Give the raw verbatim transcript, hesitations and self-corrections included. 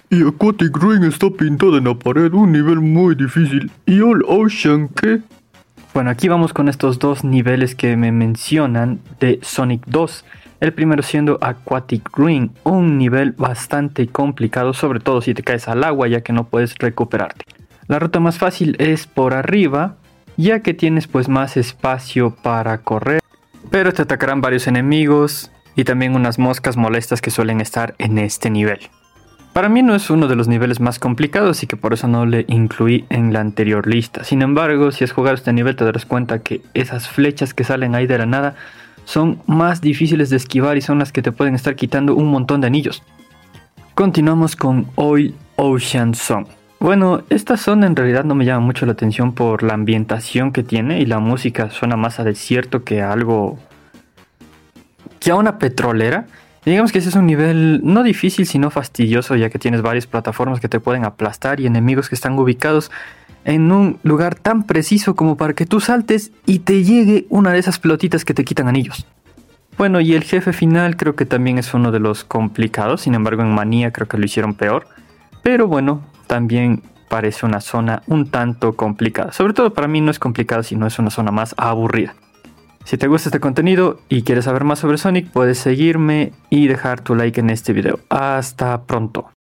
Y Aquatic Ruin está pintado en la pared, un nivel muy difícil. ¿Y All Ocean qué? Bueno, aquí vamos con estos dos niveles que me mencionan de Sonic dos. El primero siendo Aquatic Ruin, un nivel bastante complicado, sobre todo si te caes al agua ya que no puedes recuperarte. La ruta más fácil es por arriba, ya que tienes pues más espacio para correr, pero te atacarán varios enemigos y también unas moscas molestas que suelen estar en este nivel. Para mí no es uno de los niveles más complicados y que por eso no le incluí en la anterior lista. Sin embargo, si has jugado este nivel te darás cuenta que esas flechas que salen ahí de la nada son más difíciles de esquivar y son las que te pueden estar quitando un montón de anillos. Continuamos con All Ocean Song. Bueno, esta zona en realidad no me llama mucho la atención por la ambientación que tiene y la música suena más a desierto que a algo... que a una petrolera. Y digamos que ese es un nivel no difícil sino fastidioso, ya que tienes varias plataformas que te pueden aplastar y enemigos que están ubicados en un lugar tan preciso como para que tú saltes y te llegue una de esas pelotitas que te quitan anillos. Bueno, y el jefe final creo que también es uno de los complicados, sin embargo en Manía creo que lo hicieron peor. Pero bueno, también parece una zona un tanto complicada. Sobre todo para mí no es complicado, sino es una zona más aburrida. Si te gusta este contenido y quieres saber más sobre Sonic, puedes seguirme y dejar tu like en este video. Hasta pronto.